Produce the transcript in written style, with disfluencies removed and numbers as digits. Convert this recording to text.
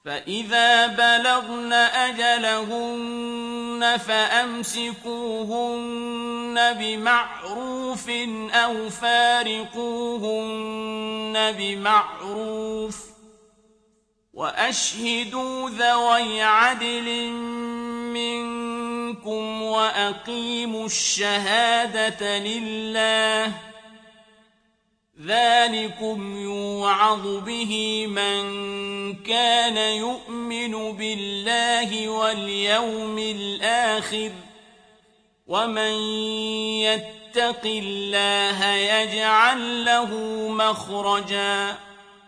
فإذا بلغن أجلهن فأمسكوهن بمعروف أو فارقوهن بمعروف وأشهدوا ذوي عدل منكم وأقيموا الشهادة لله ذلكم يوعظ به من كان يؤمن بالله واليوم الآخر ومن يتق الله يجعل له مخرجا